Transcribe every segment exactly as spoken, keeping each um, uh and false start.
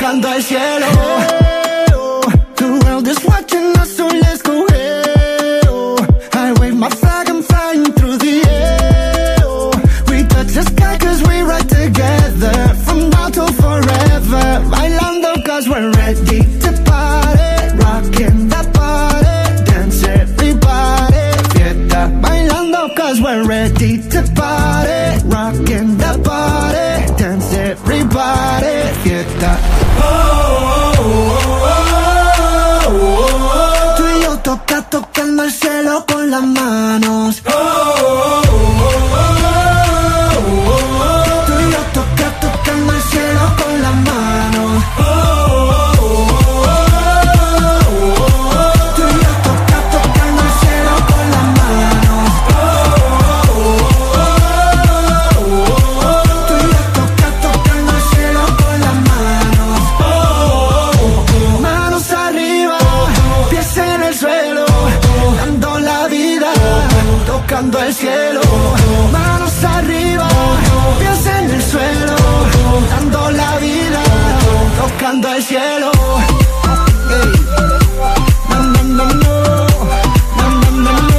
tocando el cielo. Hey, oh, the world is watching us, so let's go. Hey, oh, I wave my flag, I'm flying through the air. Oh, we touch the sky cause we ride together, from now till forever. Bailando cause we're ready to party, rocking the party, dance everybody. Fiesta, bailando cause we're ready to party, rocking the party, dance everybody. Fiesta. Oh, oh, oh, oh, oh, oh. Tú y yo toca, tocando el cielo con las manos. Oh, oh, oh, oh, oh, oh, oh. Tú y yo toca, tocando el cielo con las manos. Oh, oh, oh, oh, oh, oh. Tú y yo toca, tocando el cielo con las manos. Oh, oh, oh, oh, oh. Tú y yo toca, tocando el cielo con las manos. Oh, oh, oh. Manos arriba, pies en el suelo, dando la vida, tocando el cielo. Manos arriba, pies en el suelo, dando la vida, tocando el cielo. Hey. No, no, no, no. No, no, no, no.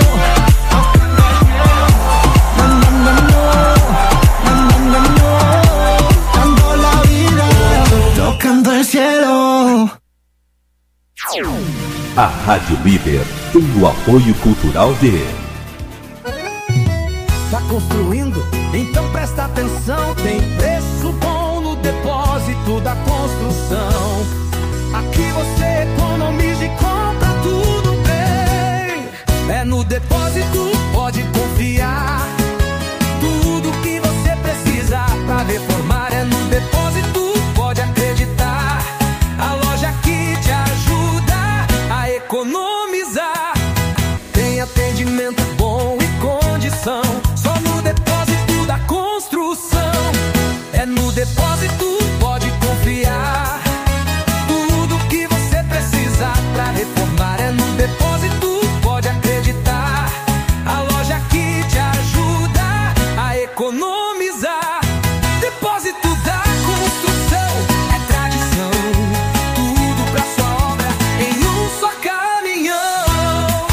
No, no, no, no. No, no, no, no. Dando la vida, tocando el cielo. A Rádio Líder tem o apoio cultural de... Tá construindo? Então presta atenção. Tem preço bom no depósito da construção. Aqui você economiza e compra tudo bem. É no depósito, pode confiar. Tudo que você precisa pra reformar é no depósito, pode acreditar. A loja que te ajuda a economizar. Tem atendimento bom e condição. Só no depósito da construção. É no depósito, pode confiar. Tudo que você precisa pra reformar é no depósito, pode acreditar. A loja que te ajuda a economizar. Depósito da construção é tradição. Tudo pra sua obra em um só caminhão.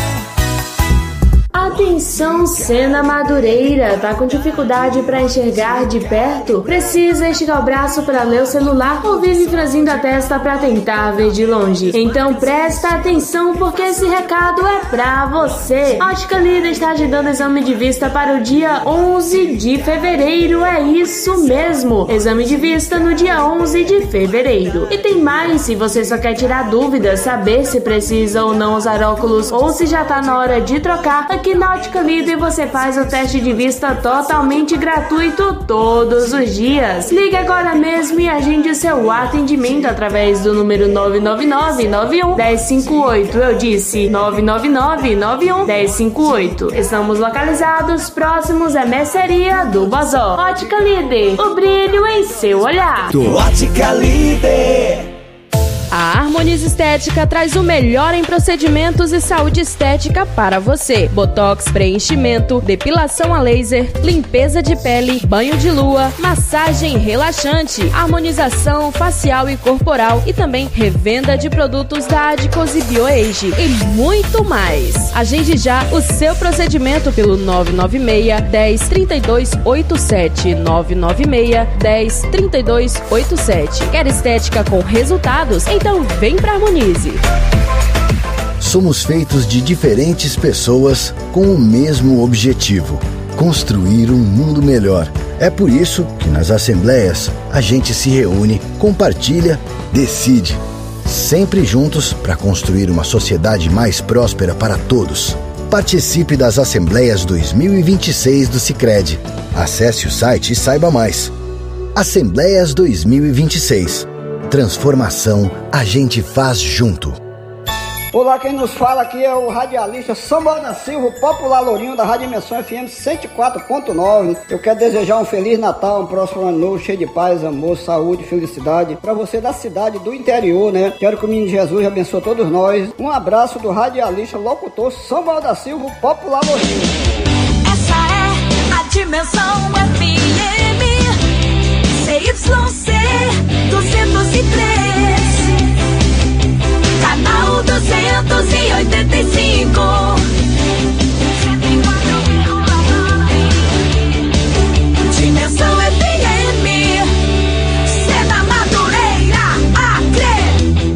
Atenção, Sena Madureira, tá com dificuldade para enxergar de perto? Precisa esticar o braço para ler o celular ou vive franzindo a testa para tentar ver de longe? Então presta atenção porque esse recado é pra você. A Ótica Líder está agendando exame de vista para o dia onze de fevereiro, é isso mesmo, exame de vista no dia onze de fevereiro. E tem mais, se você só quer tirar dúvidas, saber se precisa ou não usar óculos ou se já tá na hora de trocar, aqui na Ótica Líder você faz o teste de vista totalmente gratuito todos os dias. Ligue agora mesmo e agende o seu atendimento através do número nove nove nove, nove um, um zero cinco oito. Eu disse nove nove nove, nove um, um zero cinco oito. Estamos localizados próximos à mercearia do Bozó. Ótica Líder, o brilho em seu olhar. Ótica Líder. A Harmoniza Estética traz o melhor em procedimentos e saúde estética para você. Botox, preenchimento, depilação a laser, limpeza de pele, banho de lua, massagem relaxante, harmonização facial e corporal e também revenda de produtos da Adicos e BioAge e muito mais. Agende já o seu procedimento pelo nove nove seis, dez, trinta e dois, oitenta e sete, nove nove seis, dez, trinta e dois, oitenta e sete. Quer estética com resultados? Então vem pra Harmonize. Somos feitos de diferentes pessoas com o mesmo objetivo: construir um mundo melhor. É por isso que nas assembleias a gente se reúne, compartilha, decide. Sempre juntos para construir uma sociedade mais próspera para todos. Participe das Assembleias dois mil e vinte e seis do Sicredi. Acesse o site e saiba mais. Assembleias dois mil e vinte e seis. Transformação a gente faz junto. Olá, quem nos fala aqui é o radialista Samuel da Silva, o popular lourinho da Rádio Dimensão F M cento e quatro ponto nove. Eu quero desejar um Feliz Natal, um próximo ano novo, cheio de paz, amor, saúde, felicidade para você da cidade do interior, né? Quero que o menino Jesus abençoe todos nós. Um abraço do radialista locutor Samuel da Silva, o popular lourinho. Essa é a Dimensão F M. Sei Y C duzentos e três, canal duzentos e oitenta e cinco. Dimensão F M, cê da Madureira, Acre.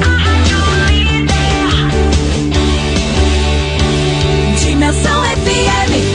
Dimensão F M.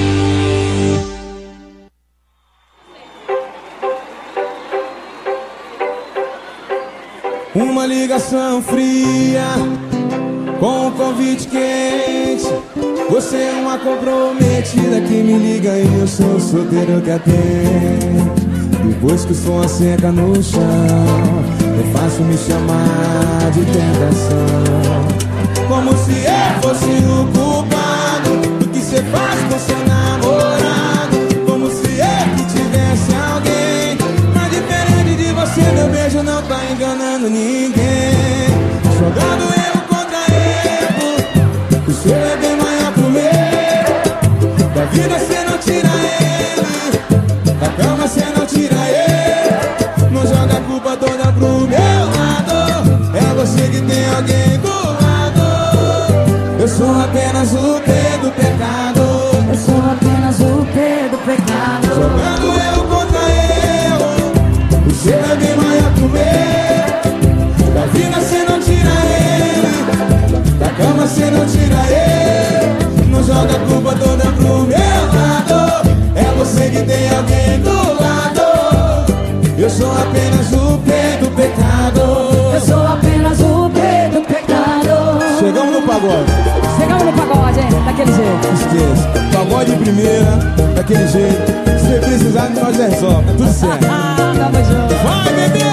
Uma ligação fria com um convite quente. Você é uma comprometida que me liga e eu sou o solteiro que atende. Depois que o som seca no chão, é fácil me chamar de tentação. Como se eu fosse o culpado do que cê faz com seu namorado. Como se eu que tivesse alguém. Mas diferente de você, meu beijo não tá enganando ninguém. Jogando erro contra erro, o seu é bem maior que o meu. Da vida cê não tira ele, da cama cê não tira ele. Não joga a culpa toda pro meu lado. É você que tem alguém do lado. Eu sou apenas o P do pecado. Eu sou apenas o P do pecado. Jogando erro contra erro, o seu é bem maior que o meu. Da vida cê não tira ele, da cama cê não tira ele. Não joga a culpa toda pro meu lado. É você que tem alguém do lado. Eu sou apenas o P do pecado. Eu sou apenas o P do pecado. Chegamos no pagode. Chegamos no pagode, hein? Daquele jeito. Esqueça, pagode de primeira, daquele jeito. Se você precisar de nós resolve, tudo certo. Tamo junto. Vai, bebê!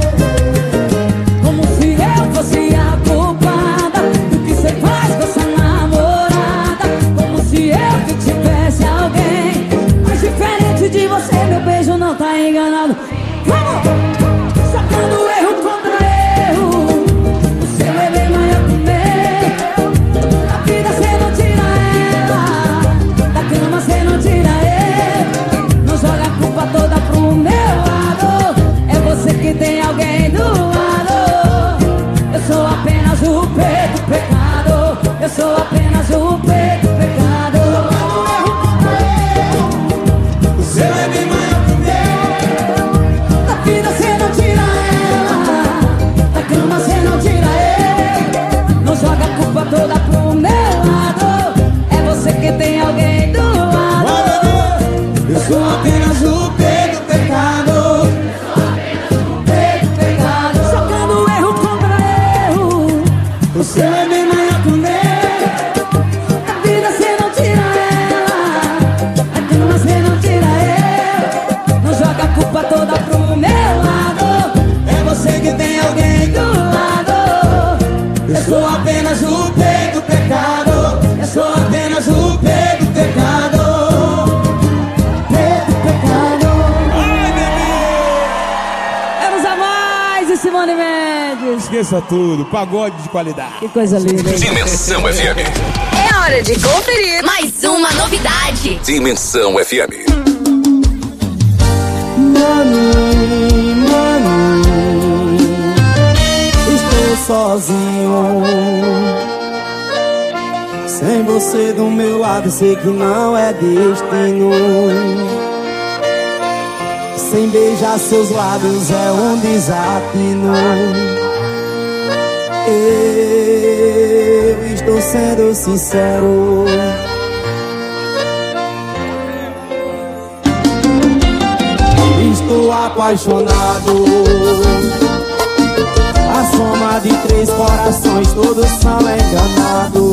Como se eu fosse a culpada do que cê faz com essa namorada. Como se eu que tivesse alguém. Mas diferente de você, meu beijo não tá enganado. Vamos! Sacando erro contra erro, o seu é bem maior que o meu. Da vida cê não tira ela, da cama cê não tira ele. Não joga a culpa toda pro meu lado. É você que tem alguém do lado. Eu sou apenas o P do pecado. Eu sou apenas o P do pecado. O seu é bem maior que o meu. Da vida cê não tira ela, da cama cê não tira ele. Não joga a culpa toda pro meu lado. É você que tem alguém do lado. Eu sou apenas o P do pecado. P do pecado. Jogando erro contra erro, O seu é bem maior que o meu. da vida cê não tira ela, da cama cê não tira ele. Não joga a culpa toda pro meu lado. É você que tem alguém do lado. Eu sou apenas o P do pecado. Eu sou apenas o P do pecado. P do pecado. Ai, bebê! Vamos a mais, e Simone Mendes. Esqueça tudo, pagode de qualidade. Que coisa linda. Dimensão F M. É hora de conferir mais uma novidade. Dimensão F M. Mami, mami, estou sozinho. Sem você do meu lado, sei que não é destino. Sem beijar seus lábios é um desatino. Eu estou sendo sincero. Estou apaixonado. A soma de três corações, todos são enganados.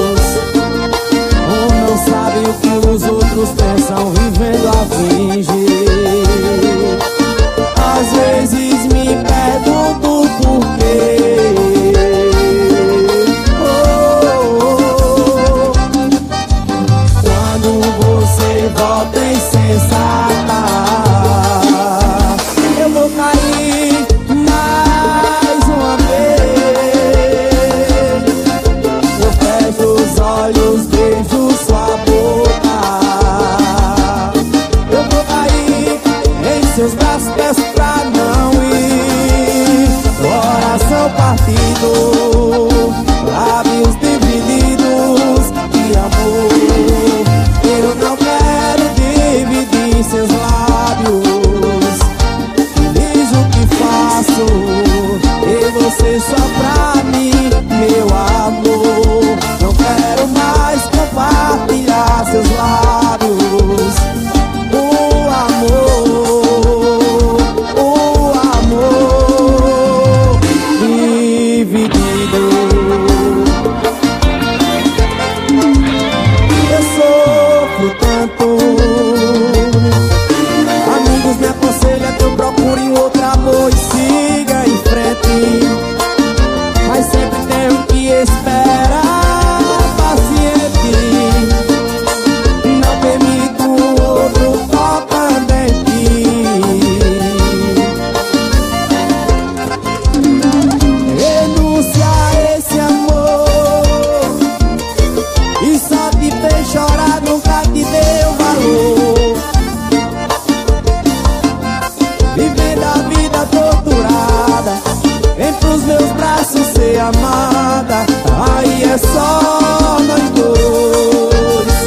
Um não sabe o que os outros pensam, vivendo a fingir. Às vezes me pergunto por quê. Oh, oh, oh. Quando você volta insensata, eu vou cair mais uma vez. Eu fecho os olhos, beijo sua boca. Eu vou cair ser amada, aí é só nós dois.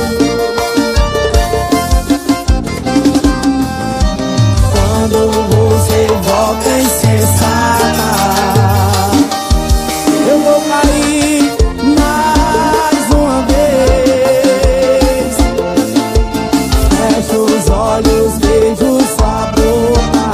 Quando você volta insensata, eu vou cair mais uma vez. Fecho os olhos, vejo sua boca.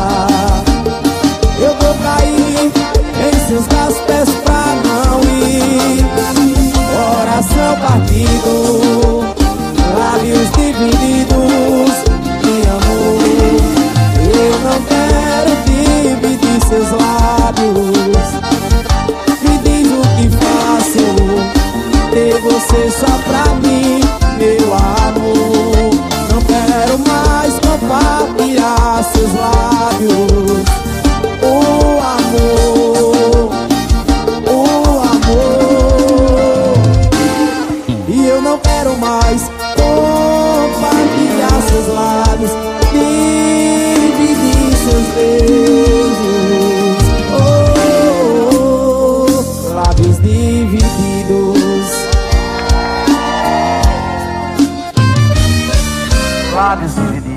Eu vou cair em seus braços, peço pra não ir. Coração partido, lábios divididos. Me amor, eu não quero dividir seus lábios. Me diz o que faço, ter você só pra mim, meu amor. Não quero mais compartilhar seus lábios. O amor, o amor. E eu não quero mais compartilhar seus lábios, dividir seus beijos. Oh, oh, oh, lábios divididos. Lábios divididos.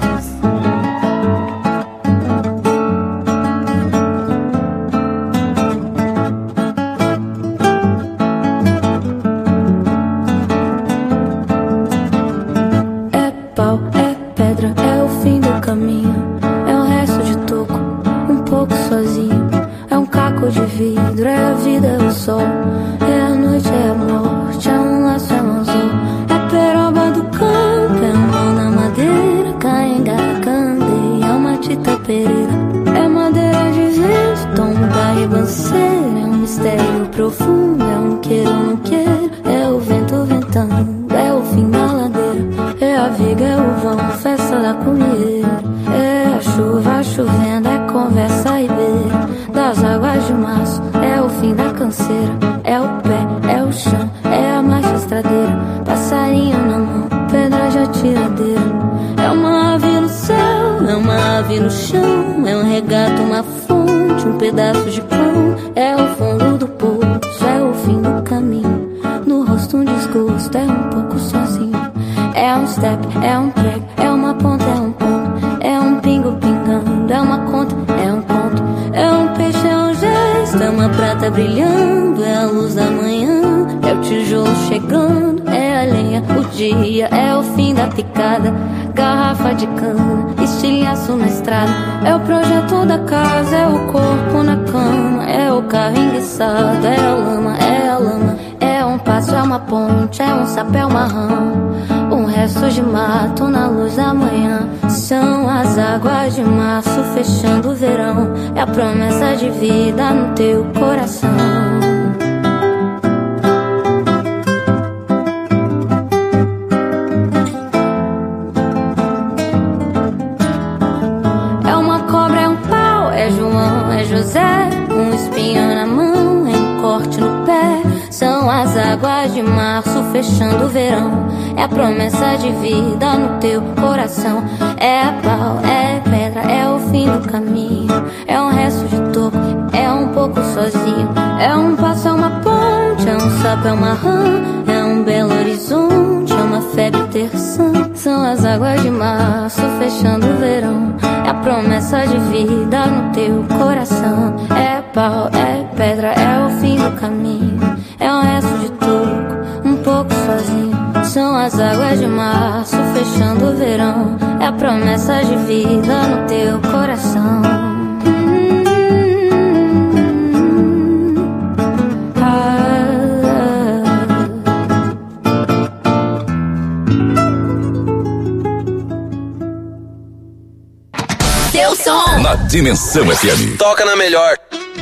De vidro, é a vida, é o sol, é a noite, é a morte, é um laço, é um anzol, é peroba do campo, é mão na madeira, caenga, candeia, é uma tita pereira, é madeira de vento, tom da ribanceira, é um mistério profundo, é um queiro, não queiro, é o vento ventando, é o fim da ladeira, é a viga, é o vão, festa da comieira, é a chuva chovendo, é conversa e beira das águas de março, é o fim da canseira, é o pé, é o chão, é a marcha estradeira, passarinho na mão, pedra de atiradeira, é uma ave no céu, é uma ave no chão, é um regato, uma fonte, um pedaço de pão, é o fundo do poço, é o fim do caminho, no rosto um desgosto, é um pouco sozinho, é um step, é um prego, é uma ponta, é um ponto, é um pingo pingando, é uma conta, é um ponto, é um peixe, é um gesto, é uma prata brilhando, é a luz da manhã, é o tijolo chegando, é a lenha, o dia, é o fim da picada, garrafa de cana, estilhaço na estrada, é o projeto da casa, é o corpo na cama, é o carro enguiçado, é a lama, é a lama, é um passo, é uma ponte, é um sapé, é uma rama, um resto de mato na luz da manhã, são as águas de março fechando o verão, é a promessa de vida no teu coração. É uma cobra, é um pau, é João, é José, um espinho na mão, é um corte no pé, são as águas de março fechando o verão, é a promessa de vida no teu coração, é pau, é pedra, é o fim do caminho, é um resto de toco, é um pouco sozinho, é um passo, é uma ponte, é um sapo, é uma rã, é um belo horizonte, é uma febre terçã, são as águas de março fechando o verão, é a promessa de vida no teu coração, é pau, é pedra, é o fim do caminho, é um resto de toco, um pouco sozinho, são as águas de março fechando o verão, é a promessa de vida no teu coração. Seu som na Dimensão F M. Toca na melhor.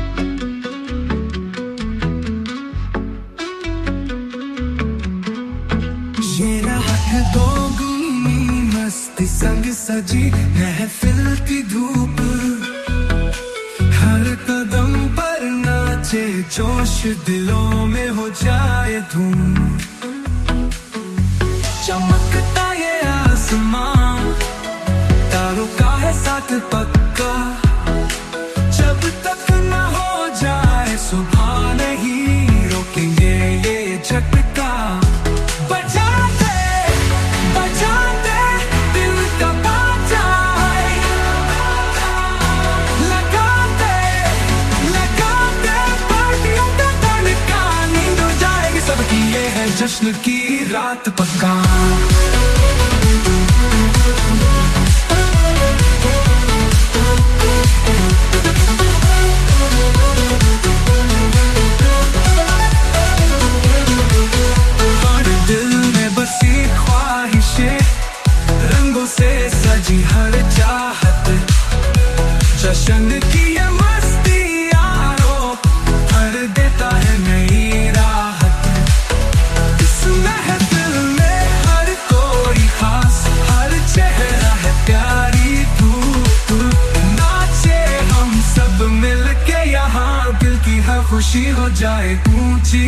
संग सजी महफिल की धूप हर कदम पर नाचे जोश दिलों में हो जाए धूम चमकता ये आसमां तारों का है साथ पक्का जब तक न हो जाए सुबह नहीं जश्न की रात पक्का हर दिल में बसी ख्वाहिशें रंगों से सजी हर चाहत जश्न की ये मस्ती यारो भर देता है नई राहत इस महफिल में हर कोई खास हर चेहरा है प्यारी तू नाचे हम सब मिलके यहाँ दिल की हर खुशी हो जाए ऊंची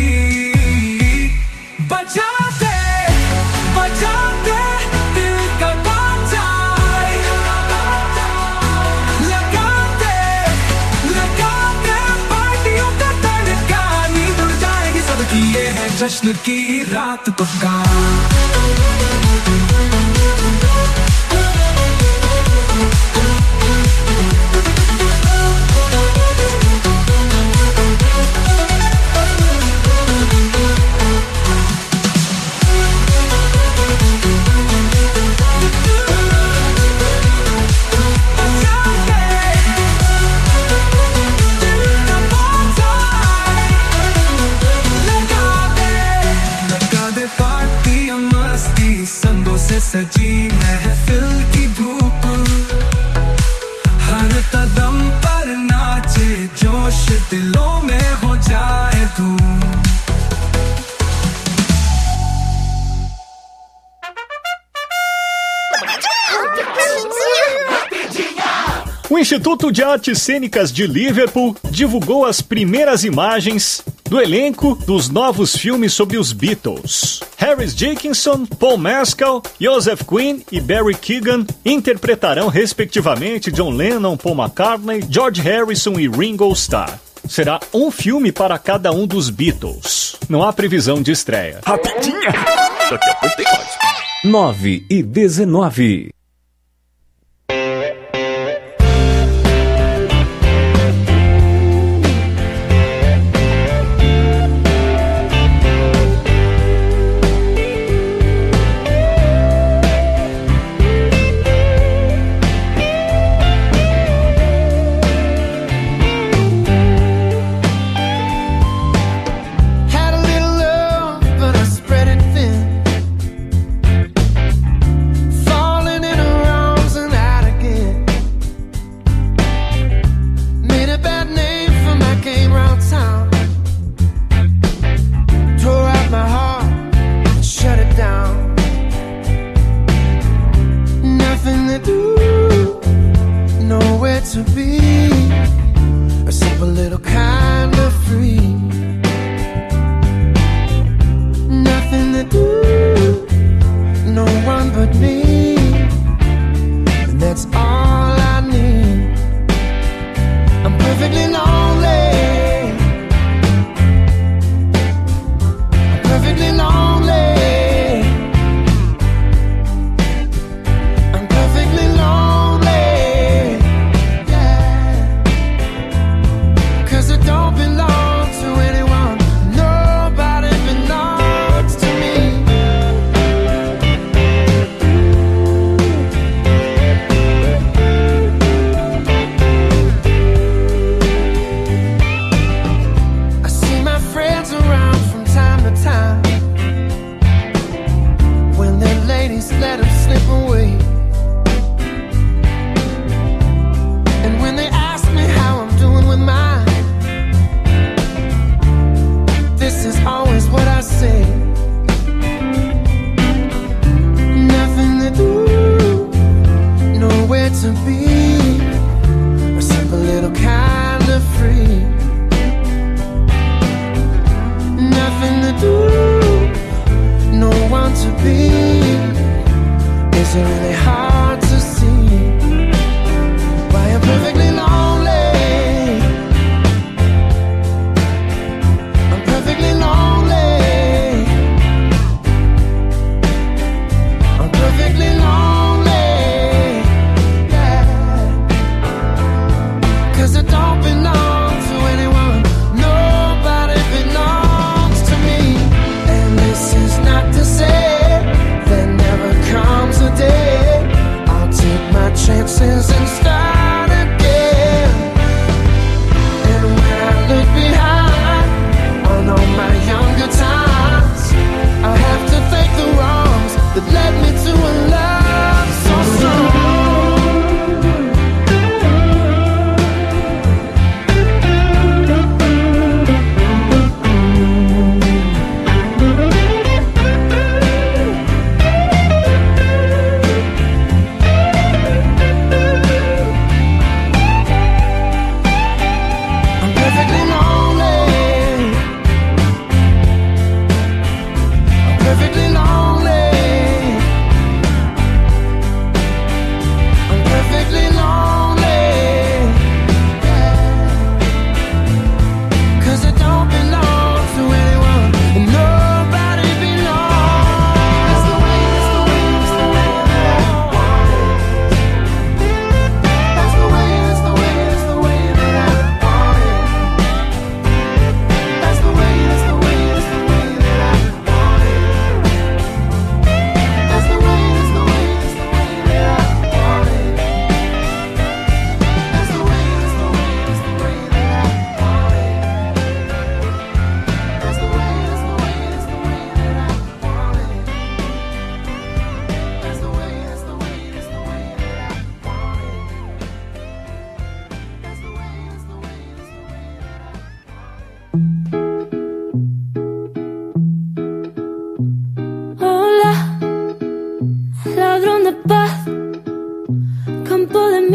बजा दे बजा दे दिल का बाजा लगा दे लगा दे पार्टियों का तड़का नींद उड़ जाएगी सबकी ये है जश्न की रात पक्का सजी महफिल की धूप हर कदम पर नाचे जोश दिलों में हो जाए धूम O Instituto de Artes Cênicas de Liverpool divulgou as primeiras imagens do elenco dos novos filmes sobre os Beatles. Harris Dickinson, Paul Mescal, Joseph Quinn e Barry Keoghan interpretarão respectivamente John Lennon, Paul McCartney, George Harrison e Ringo Starr. Será um filme para cada um dos Beatles. Não há previsão de estreia. Rapidinha! Daqui a pouco tem mais. nove e dezenove.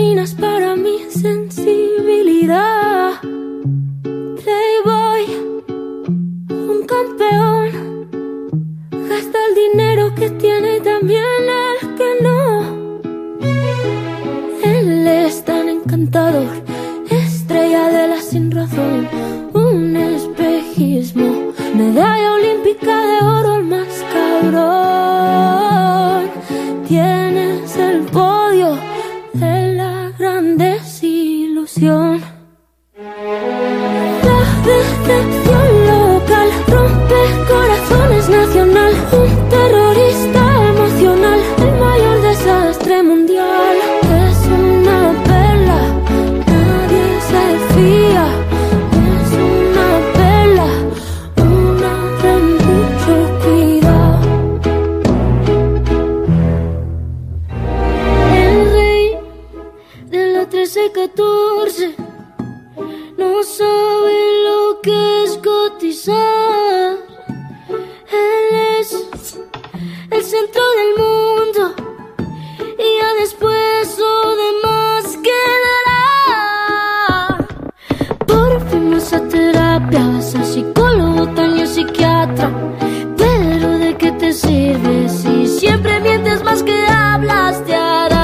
vitaminas para mi sensibilidad. Playboy, un campeón, gasta el dinero que tiene y también el que no. Él es tan encantador, estrella de la sin razón, un espejismo, medalla olímpica de oro, el más cabrón. Tienes el podio de la gran desilusión. La decepción local rompe corazones nacional, un terrorista emocional, el mayor desastre mundial. Es una perla, nadie se fía. Es una perla, una de mucho cuidado. El rey de la trece y catorce no sabe lo que es cotizar. Él es el centro del mundo y ya después lo demás quedará. Por fin vas a terapia, vas al psicólogo, tal y psiquiatra. Pero ¿de qué te sirve si siempre mientes más que hablas? Te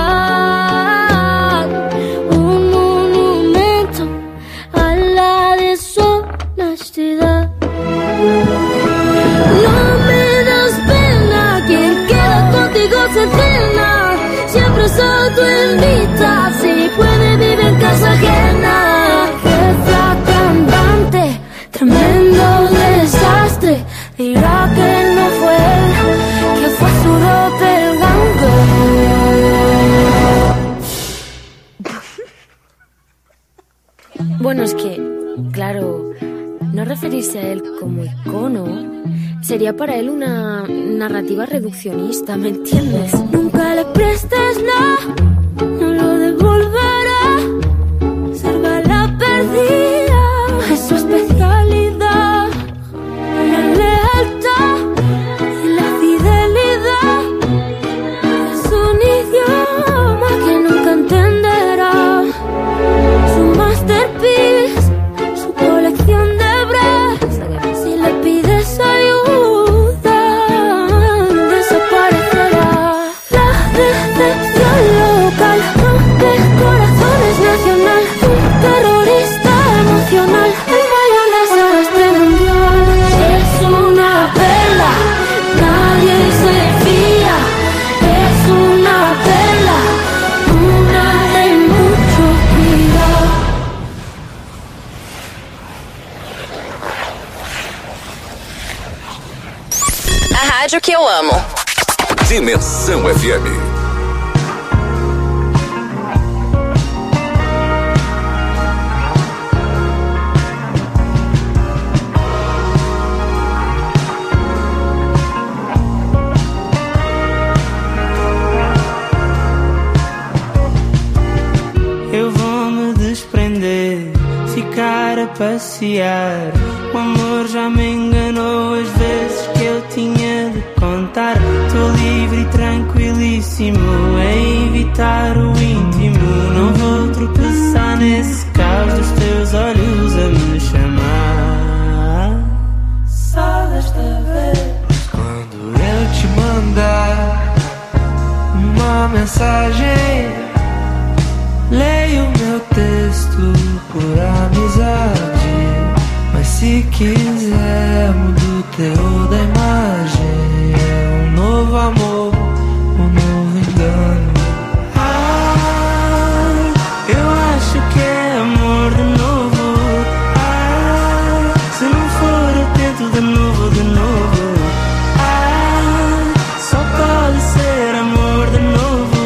harán un monumento a la deshonestidad. No me das pena, quien queda contigo se cena. Siempre se autoinvita, si puede vivir en casa ajena. Jefa cantante, tremendo desastre. Dirá que no fue él, que fue su doppelganger. Bueno, es que, claro, no referirse a él como icono sería para él una narrativa reduccionista, ¿me entiendes? Nunca le prestes nada, no lo devolverá. Salva la perdida, es su especialidad. La lealtad y la fidelidad es un idioma que nunca entenderá. Su masterpiece, su colección de bras. Si le pides ayuda, desaparecerá. La decepción local rompe corazones nacional, un terrorista emocional, el mayor desastre mundial. Es una perla, nadie se fía. Es una perla, una de mucho cuidado. A rádio que eu amo. Dimensão F M. Eu vou me desprender, ficar a passear. O amor já me enganou as vezes que eu tinha de contar. Tô livre e tranquilíssimo a evitar o íntimo. Não vou tropeçar nesse caos dos teus olhos a me chamar. Só desta vez, quando eu te mandar uma mensagem, leio meu texto por amizade. Mas se quiser, mudo o teor da imagem. É um novo amor, um novo engano. Ah, eu acho que é amor de novo. Ah, se não for eu tento de novo, de novo. Ah, só pode ser amor de novo.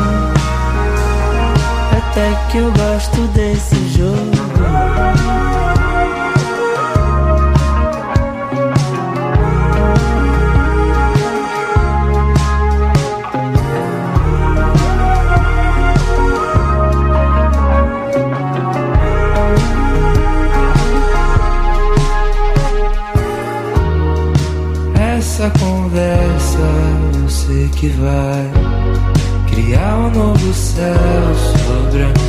Até que eu gosto desse jogo. Essa conversa eu sei que vai criar um novo céu sobre a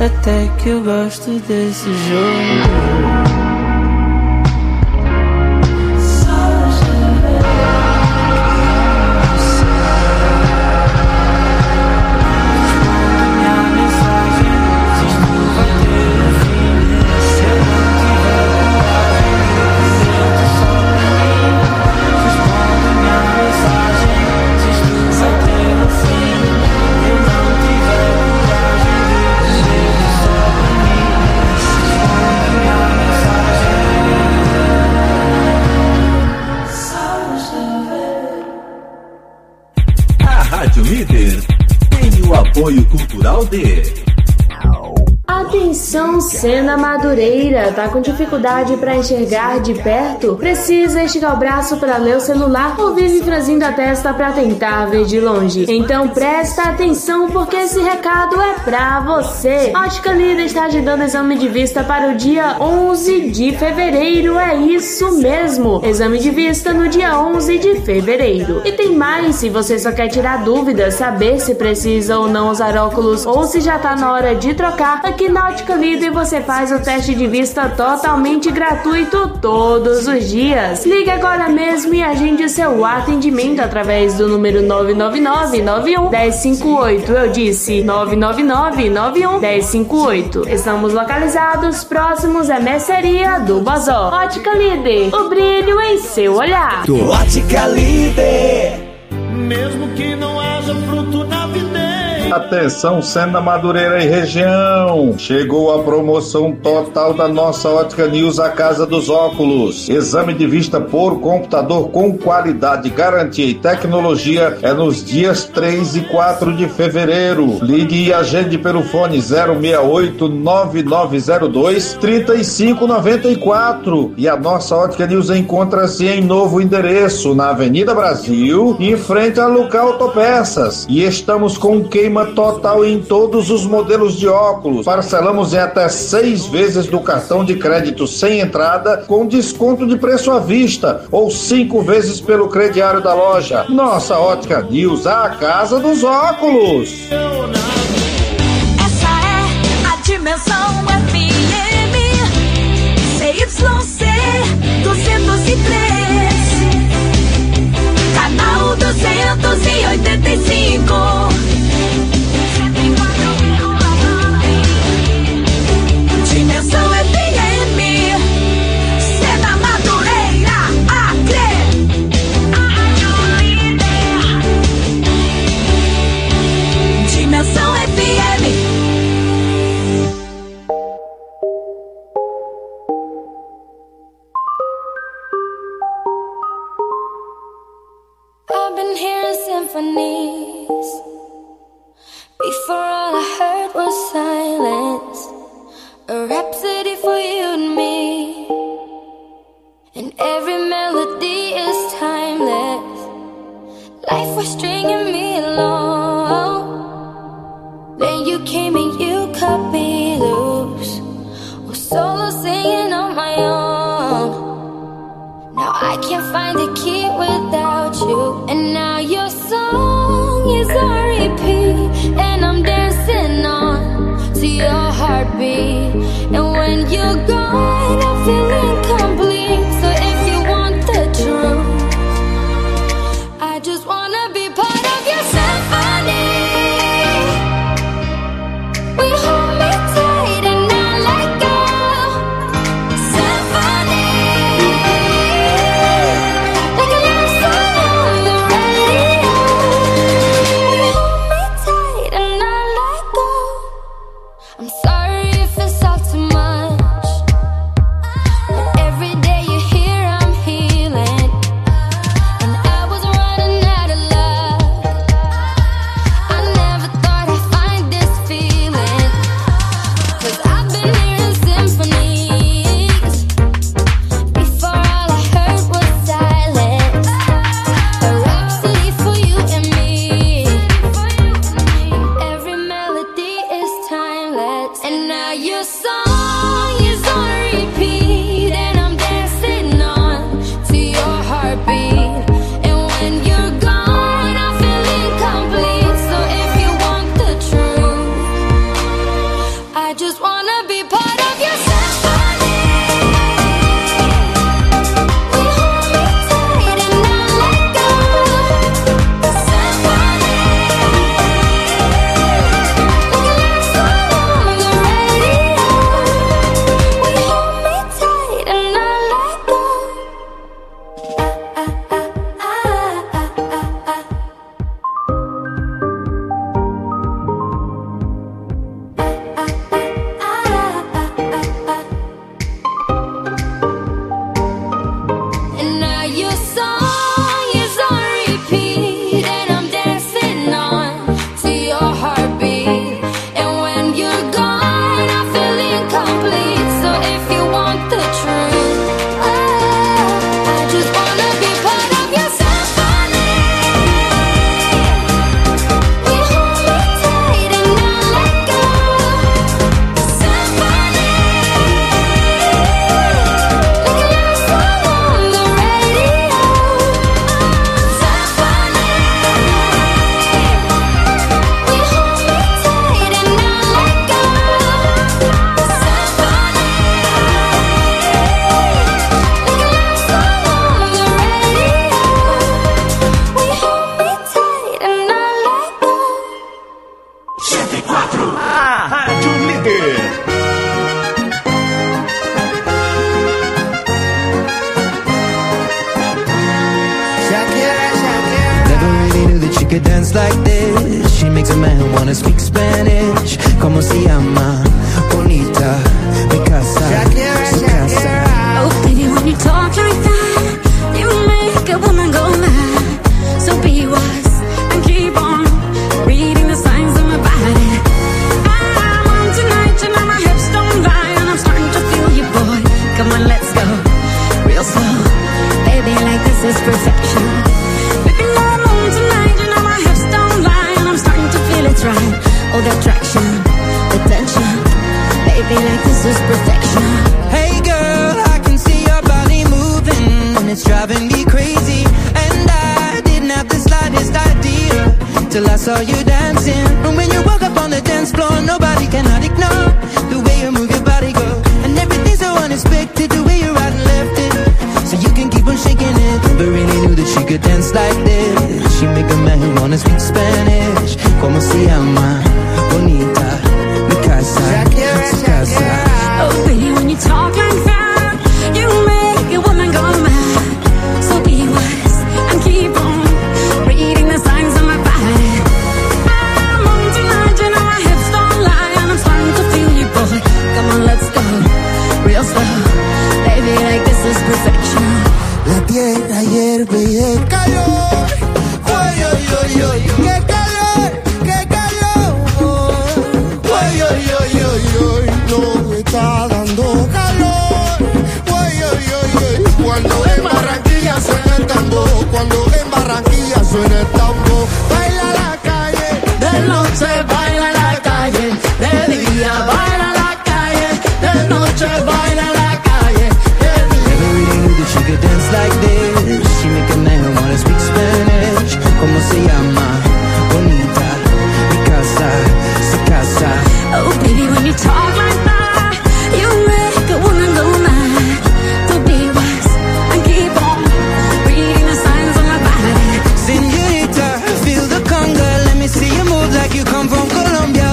até que eu gosto desse jogo. Apoio cultural de... Atenção, Sena Madureira, tá com dificuldade para enxergar de perto? Precisa esticar o braço para ler o celular ou vive franzindo a testa para tentar ver de longe? Então presta atenção porque esse recado é pra você. A Ótica Líder está agendando exame de vista para o dia onze de fevereiro, é isso mesmo, exame de vista no dia onze de fevereiro. E tem mais, se você só quer tirar dúvidas, saber se precisa ou não usar óculos ou se já tá na hora de trocar, aqui na Ótica Líder você faz o teste de vista totalmente gratuito todos os dias. Ligue agora mesmo e agende seu atendimento através do número nove nove nove, nove um, um zero cinco oito. Eu disse nove nove nove, nove um, um zero cinco oito. Estamos localizados próximos à mercearia do Bozó. Ótica Líder, o brilho em seu olhar. Ótica Líder, mesmo que não haja fruto na videira. Atenção, Sena Madureira e região! Chegou a promoção total da nossa Ótica News, a Casa dos Óculos. Exame de vista por computador com qualidade, garantia e tecnologia é nos dias três e quatro de fevereiro. Ligue e agende pelo fone zero seis oito, nove nove zero dois, três cinco nove quatro. E a nossa Ótica News encontra-se em novo endereço, na Avenida Brasil, em frente a Luca Autopeças. E estamos com queima total em todos os modelos de óculos. Parcelamos em até seis vezes do cartão de crédito sem entrada, com desconto de preço à vista, ou cinco vezes pelo crediário da loja. Nossa Ótica News, a casa dos óculos. Essa é a Dimensão F M C Y C duzentos e três, canal duzentos e oitenta e cinco. Dimensão F M, Sena Madureira, Acre. Dimensão F M. I've been hearing symphonies. Before all I heard was silence. A rhapsody for you and me. And every melody is timeless. Life was stringing me along. Then you came and you cut me loose. Was solo singing on my own. Now I can't find the key without you. And now your song is on repeat. And I'm dancing on to your heartbeat. And when you're gone, I feel incomplete. So if you want the truth, I just wanna be part of your symphony. We hold me tight and not let go. Symphony, like a love song on the radio. We hold me tight and not let go. I'm sorry if it's all too much, but every day you're here I'm healing. And I was running out of love. I never thought I'd find this feeling. Cause I've been hearing symphonies. Before all I heard was silence. A rhapsody for you and me. And every melody is timeless. And now your song is on repeat. And I'm dancing on to your heartbeat. And when you're gone, I feel incomplete. So if you want the truth, I se llama? Bonita, mi casa, su casa. Oh baby, when you talk like that, you make a woman go mad. So be wise and keep on reading the signs of my body. I'm on tonight, you know my hips don't lie, and I'm starting to feel you, boy. Come on, let's go real slow. Baby, like this is perfection. Baby, no, I'm on tonight, you know my hips don't lie, and I'm starting to feel it's right. Oh, the attraction, the tension. Baby, like this is perfection. Hey girl, I can see your body moving, and it's driving me crazy. And I didn't have the slightest idea till I saw you dancing. And when you walk up on the dance floor, nobody cannot ignore the way you move your body, girl. And everything's so unexpected, the way you right and left it, so you can keep on shaking it. Never really knew that she could dance like this. She make a man wanna speak Spanish. Como se llama? Bonita, mi casa, su casa. Oh baby, when you talk like that, you make a woman go mad. So be wise and keep on reading the signs of my body. I'm on tonight, you know my hips don't lie, and I'm starting to feel you, boy. Come on, let's go real slow. Baby, like this is perfection. La tierra hierve y el calor. Oy, oy, oy, oy, qué calor, qué calor. Oy, oy, oy, oy, oy, no está dando calor. Oy, oy, oy, oy, cuando en Barranquilla suena el tambor, cuando en Barranquilla suena el tambor. Baila la calle, De noche baila la calle, de día baila la calle, de noche baila la calle. never really knew that she could dance like this. She make a man wanna speak Spanish. Como se llama? Bonita, mi casa, su casa. Oh baby, when you talk like that, you make a woman go mad. So be wise and keep on reading the signs on my body. Señorita, feel the conga. Let me see you move like you come from Colombia.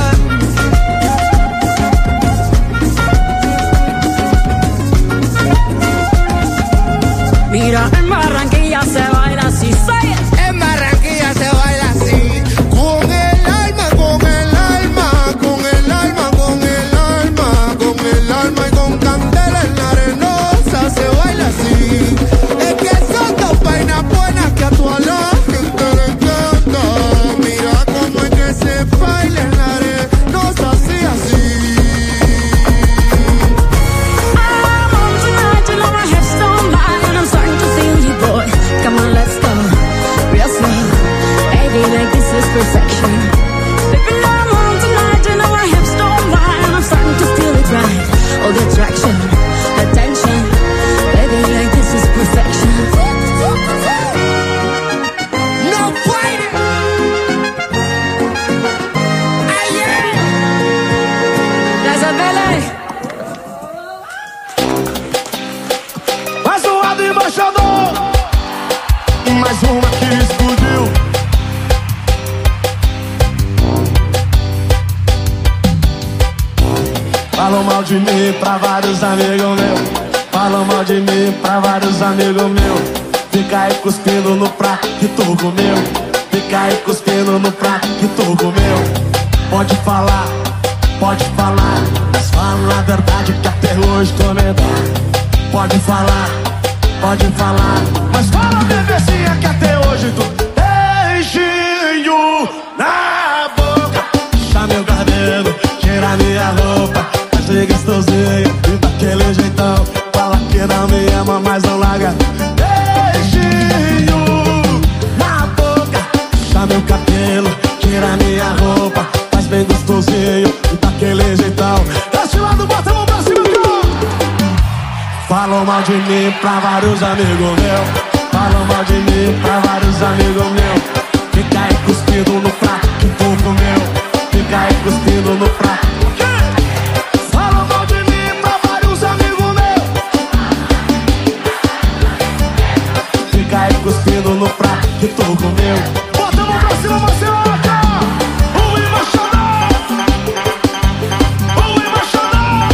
Mira, en Barranquilla se baila así, say it. En Barranquilla se baila así. Con el alma, con el alma, con el alma, con el alma, con el alma y con candela en la arenosa se baila así. Es que son dos vainas buenas que a toda la gente le encanta. Mira cómo es que se baila en la arenosa así, así. I'm on tonight, you know my hips don't lie, and I'm starting to feel you, boy. Come on, let's go real slow. Baby, like this is perfection. Baby, no, I'm on tonight, you know my hips don't lie, and I'm starting to feel it right. Oh, the attraction, the tension. Baby, like this is perfection. No fighting. There's a belly. Mais um lado embaixador, mais uma que explodiu. Falam mal de mim pra vários amigos meus. Falam mal de mim pra vários amigos meus. Fica aí cuspindo no prato que tu comeu. Fica aí cuspindo no prato que tu comeu. Pode falar, pode falar, mas fala a verdade que até hoje tô medado. Pode falar, pode falar, mas fala, bebezinha, que até hoje tu beijinho na boca. Puxa meu cabelo, tira minha roupa, faz de gostosinho e daquele jeitão. Fala que não me ama, mas não larga. Beijinho na boca, puxa meu cabelo, tira minha roupa, faz bem gostosinho e daquele jeitão. Desse lado, bota a mão pra cima, então. Falam mal de mim pra vários amigos meus. Falam mal de mim pra vários amigos meus. Fica aí cuspindo no prato que tu comeu. Fica aí cuspindo no prato. Falam mal de mim pra vários amigos meus. Fica aí cuspindo no prato que tu comeu. Bota a mão pra cima, Marcelo. O embaixador, o embaixador.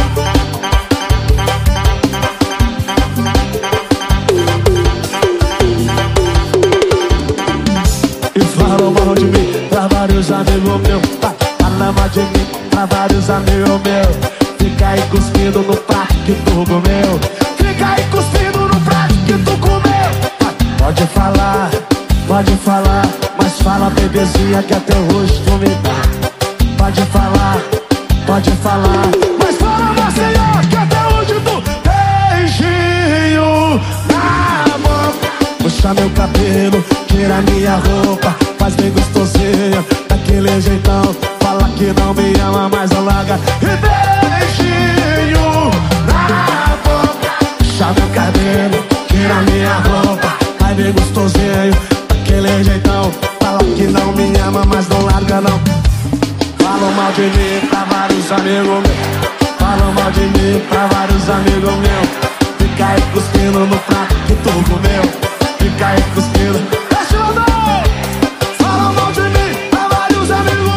E falam mal de mim pra vários amigos meus. Fala mal de mim pra vários amigos meus. Fica aí cuspindo no prato que tu comeu. Fica aí cuspindo no prato que tu comeu. Pode falar, pode falar, mas fala, bebezinha, que até hoje tu me dá. Pode falar, pode falar, mas fala, Maceió, que até hoje tu beijinho na boca. Puxa meu cabelo, tira minha roupa, faz bem gostosinha, daquele jeitão. Fala que não me ama, mas eu larga. E beijinho na boca. Puxa meu cabelo, tira minha roupa, faz bem gostosinho, daquele jeitão. Fala que não me ama, mas não larga não. Falam mal de mim pra vários amigos meus. Falam mal de mim pra vários amigos meus. Fica aí cuspindo no prato que tu comeu. Fica aí cuspindo. Deixa eu dar. Falam mal de mim pra vários amigos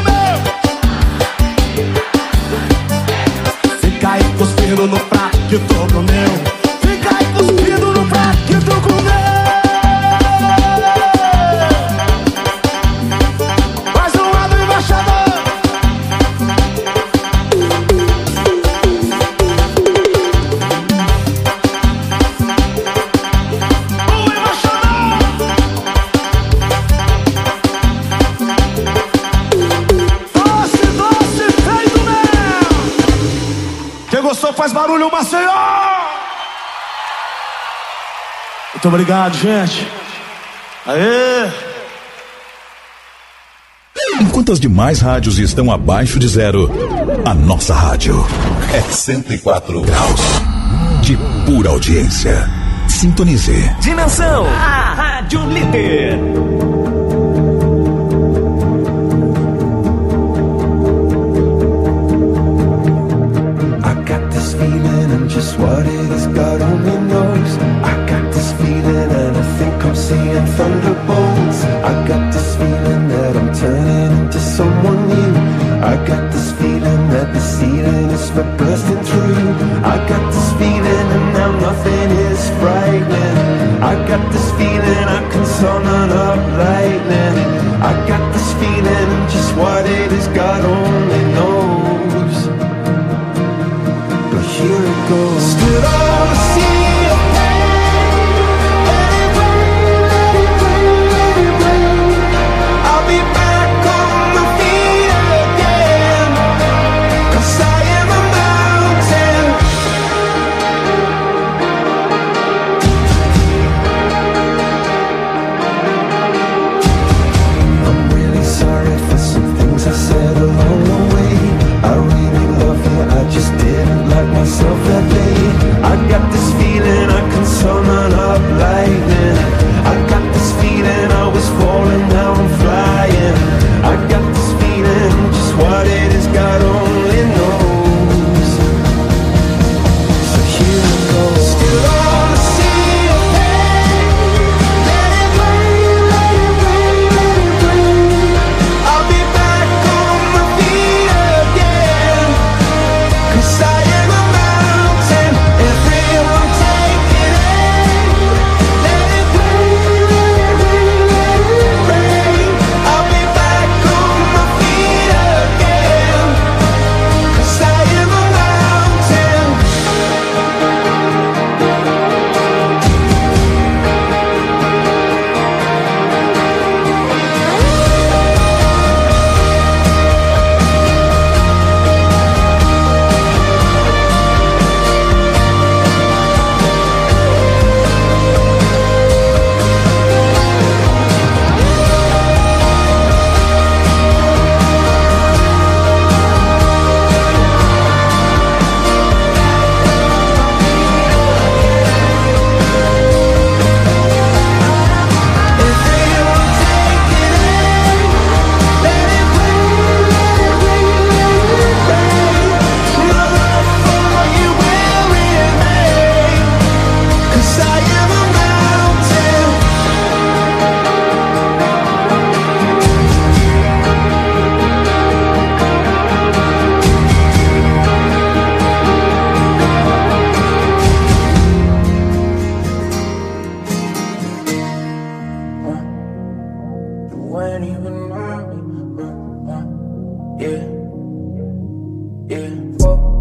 meus. Fica aí cuspindo no prato que tu comeu. Fica aí cuspindo no prato que tu comeu. Mais um lado, embaixador. Gostou, faz barulho, Maceió! Muito obrigado, gente. Aê! Enquanto as demais rádios estão abaixo de zero, a nossa rádio é cento e quatro graus de pura audiência. Sintonize. Dimensão, a Rádio Líder. Just what it is, God only knows. I got this feeling and I think I'm seeing thunderbolts. I got this feeling that I'm turning into someone new. I got this feeling that the ceiling is for bursting through. I got this feeling and now nothing is frightening. I got this feeling I can summon up lightning. I got this feeling and just what it is, God only knows. Here it goes. Stood on the sea of pain. Let it rain, let it rain, let it rain. I'll be back on my feet again. 'Cause I am a mountain.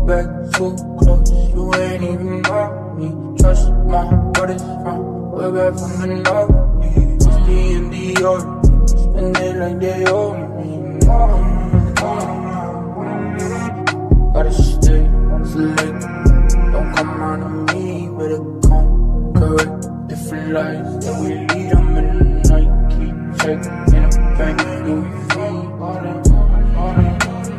back too close, you ain't even know me. Trust my what is from, way back from the north. It's the in the order, and they like they owe me. Gotta stay select, don't come round to me, better come correct. Different lives that we lead, I'm in the night, keep check in the bank, Louis V, all that, all that.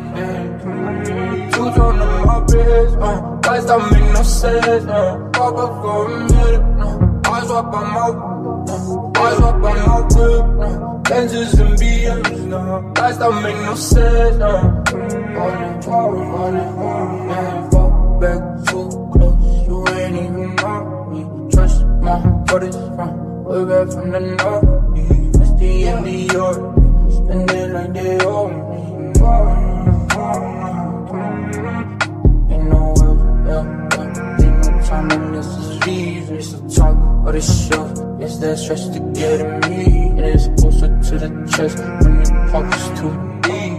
Two on the my beds, uh, guys don't make no sense, uh, pop up for a minute, uh, eyes up on my, uh, eyes up on my whip, uh, Benzes and B Ms, uh, guys don't make no sense, uh, all that, all that, all that, yeah, fall back too close, you ain't even know me, trust my what is from, way back from the north, it's the end of your, and they like they owe me. Ain't no will, yeah, yeah. Ain't no time and this is leave. It's the top of the shelf. It's that stretch to get at me. And it's closer to the chest when your pocket's too deep.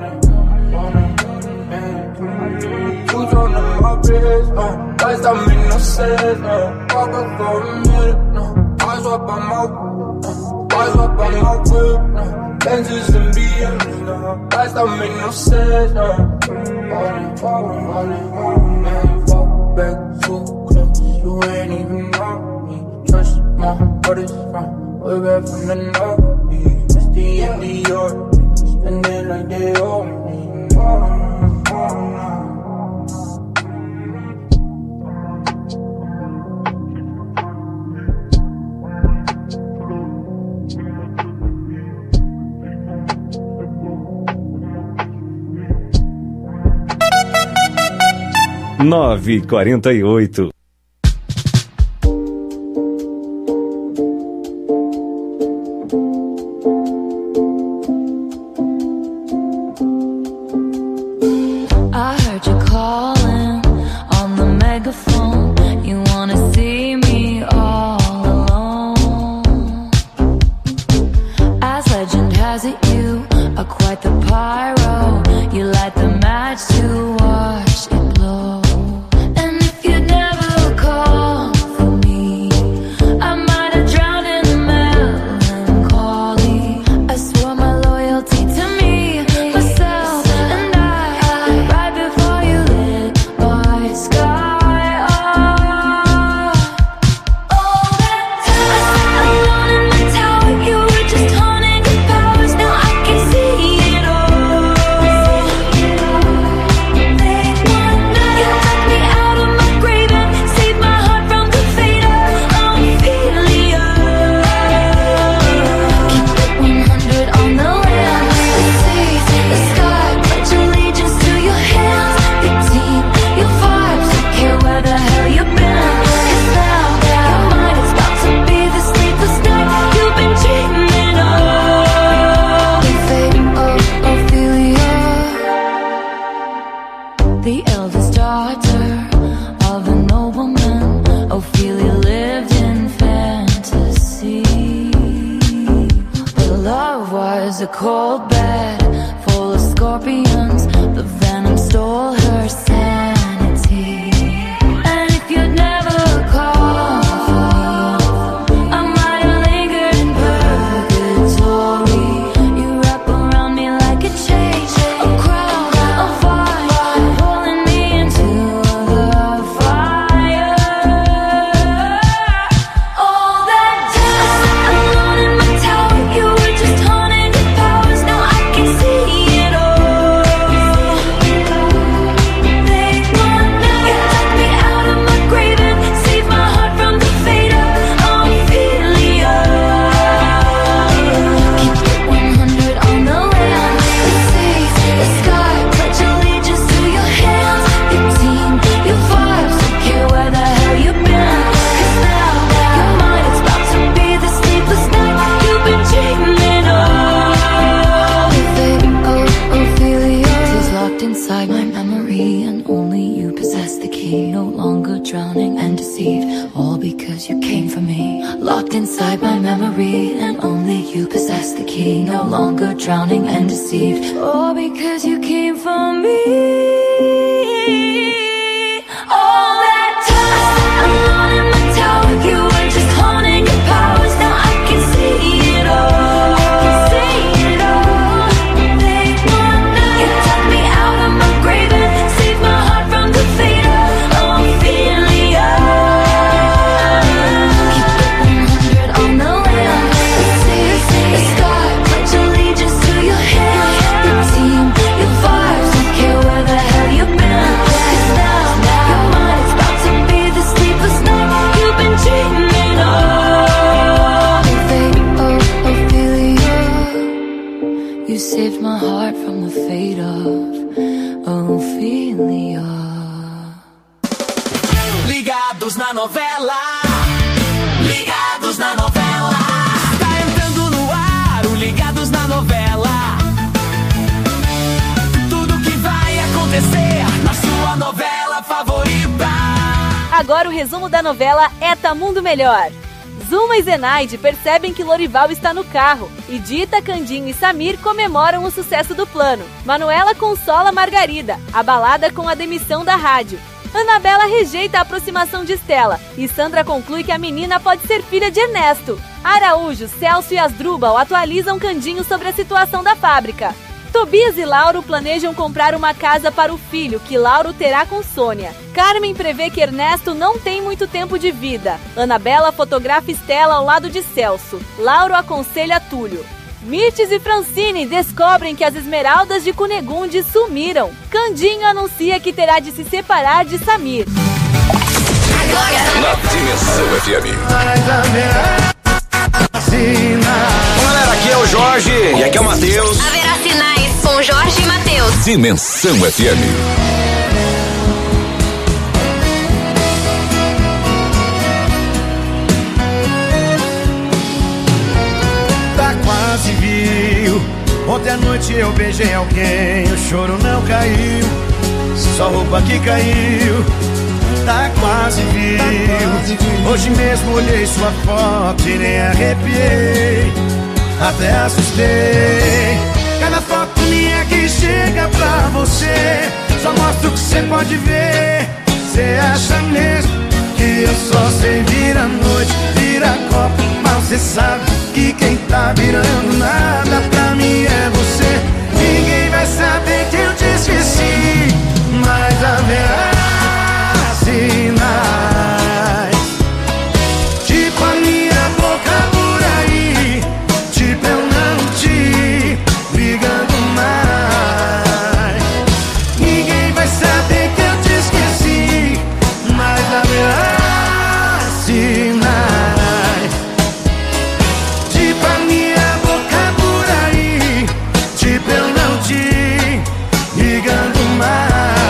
Who's on the my beds, uh, guys that make no sense, uh, walk up for a minute, uh, eyes up on my, uh, eyes up on my whip, uh, Benzes and B Ms, uh, guys that make no sense, uh, falling, falling, falling, falling, fall back too close, you ain't even know me, trust my what is from, way back from the north, it's the end of your, and they like they owe me. nove e quarenta e oito. I heard you calling on the megaphone. You wanna see me all alone. As legend has it, you are quite the pyro. You light the match to watch it blow. And if you'd never call for me, I might have drowned in the melancholy. I swore my loyalty to me, myself, and I, right before you lit my sky up. All that time I sat alone in my tower, you were just haunting your powers. Now I can see it all. The eldest daughter of a nobleman, Ophelia lived in fantasy. Her love was a cold bed full of scorpions. The venom stole her sanity. And if you'd never called for me, I might have lingered in purgatory. You wrap around me like a chain, a crown, a vine, pulling me into the fire. All that time alone in my tower, you were just haunting your powers. Now I can see it all. They want now. You took me out of my grave and saved my heart from the fate of Ophelia. Keep it one hundred on the land, the seas, the sky. Pledge allegiance to your hands, your team, your vibes. Don't care where the hell you've been. 'Cause now your mind is about to be the sleepless night you've been dreaming of. The fate of Ophelia is locked inside my memory, and only you possess the key. No longer drowning and deceived, all because you came for me. Locked inside my memory, and only you possess the key. No longer drowning and deceived, all because you came for me. Ligados na novela. Ligados na novela. Tá entrando no ar o Ligados na novela. Tudo que vai acontecer na sua novela favorita. Agora o resumo da novela Eta Mundo Melhor. Zuma e Zenaide percebem que Lorival está no carro e Dita, Candinho e Samir comemoram o sucesso do plano. Manuela consola Margarida, abalada com a demissão da rádio. Anabela rejeita a aproximação de Estela e Sandra conclui que a menina pode ser filha de Ernesto. Araújo, Celso e Asdrubal atualizam Candinho sobre a situação da fábrica. Tobias e Lauro planejam comprar uma casa para o filho, que Lauro terá com Sônia. Carmen prevê que Ernesto não tem muito tempo de vida. Anabela fotografa Estela ao lado de Celso. Lauro aconselha Túlio. Mirtes e Francine descobrem que as esmeraldas de Cunegunde sumiram. Candinho anuncia que terá de se separar de Samir. Na Dimensão F M. Bom, galera, aqui é o Jorge e aqui é o Matheus. Haverá sinais com Jorge e Matheus. Dimensão F M. Tá quase viu. Ontem à noite eu beijei alguém, o choro não caiu, só roupa que caiu. Tá quase viu. Hoje mesmo olhei sua foto e nem arrepiei, até assustei. Cada foto minha que chega pra você só mostra o que você pode ver. Você acha mesmo que eu só sei virar noite, virar copo, mas você sabe que quem tá virando nada pra mim é você. Ninguém vai saber que eu te esqueci, mas haverá sinais, tipo a minha boca por aí, tipo eu não te ligando mais. Ninguém vai saber que eu te esqueci, mas haverá sinais, tipo a minha boca por aí, tipo eu não te ligando mais.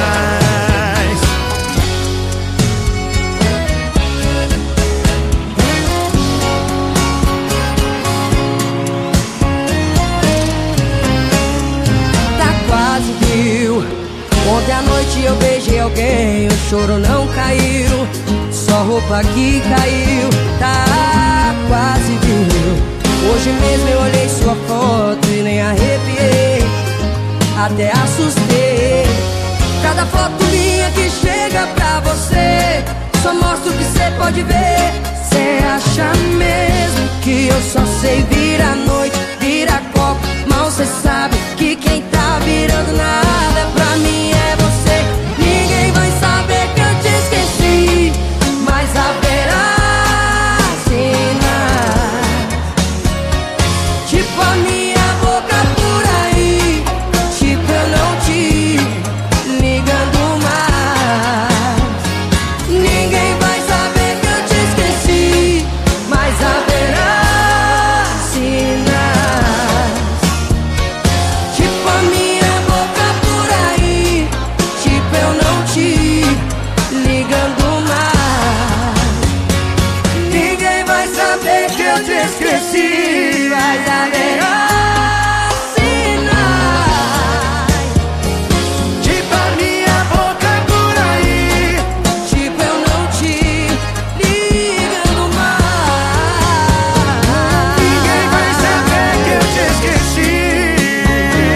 Ontem à noite eu beijei alguém, o choro não caiu, só roupa que caiu, tá quase viu. Hoje mesmo eu olhei sua foto e nem arrepiei, até assustei. Cada foto minha que chega pra você só mostra o que você pode ver. Cê acha mesmo que eu só sei virar noite, virar copo, mal cê sabe que quem tá virando nada pra mim é você. Ninguém vai saber que eu te esqueci, mas haverá sinais, tipo a minha boca por aí, tipo eu não te ligando mais. Ninguém vai saber que eu te esqueci, mas haverá sinais, tipo a minha boca por aí, tipo eu não te ligando mais. Ninguém vai saber que eu te esqueci, mas haverá sinais, tipo a minha boca por aí, tipo eu não te ligando mais. Ninguém vai saber que eu te esqueci,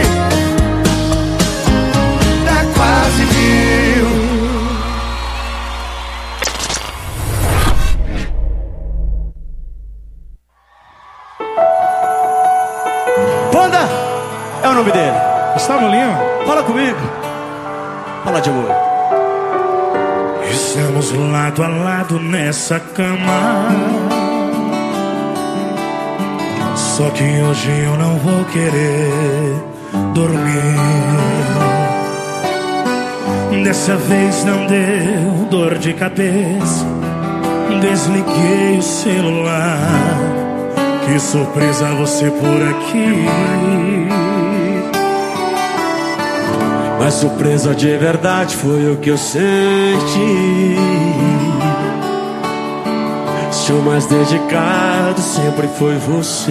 tá quase viu. Panda é o nome dele. Gustavo Lima, fala comigo. Fala de amor. Estamos lado a lado nessa cama, só que hoje eu não vou querer dormir. Dessa vez não deu dor de cabeça, desliguei o celular. Que surpresa você por aqui. Mas surpresa de verdade foi o que eu senti Se o mais dedicado sempre foi você.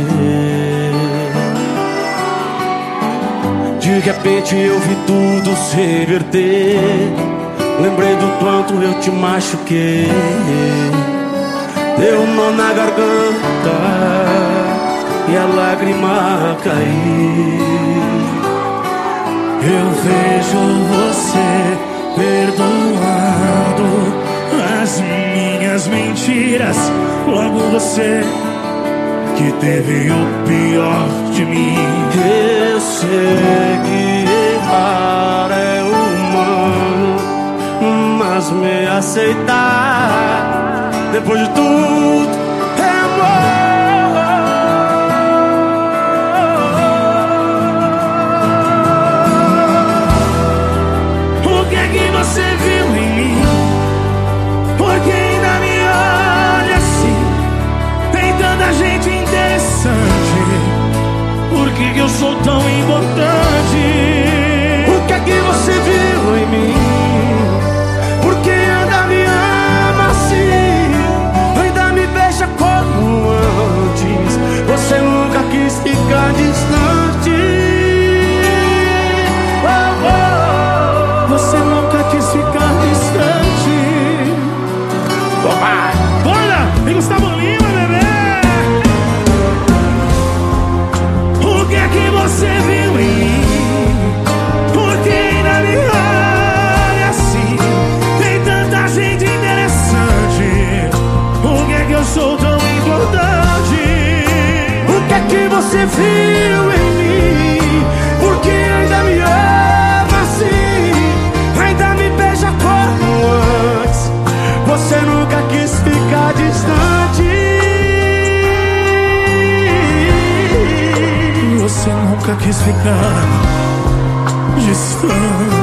De repente eu vi tudo se reverter. Lembrei do quanto eu te machuquei. Deu um nó na garganta e a lágrima caiu. Eu vejo você perdoando as minhas mentiras. Logo você que teve o pior de mim. Eu sei que errar é humano, mas me aceitar depois de tudo é amor. O que é que você viu em mim? Porque ainda me olha assim? Tem tanta gente interessante. Por que que eu sou tão importante? O que é que você viu em mim? Porque ainda me ama assim? Ainda me beija como antes? Você nunca quis ficar distante. Oh, oh. Você nunca quis ficar distante. Opa! Bora! Tem Gustavo Lima, bebê! O que é que você viu em mim? Porque ainda me olha assim? Tem tanta gente interessante. Por que é que eu sou tão importante? O que é que você viu em mim? Porque ainda me ama assim? Ainda me beija como antes? Você nunca quis ficar distante. Você nunca quis ficar distante.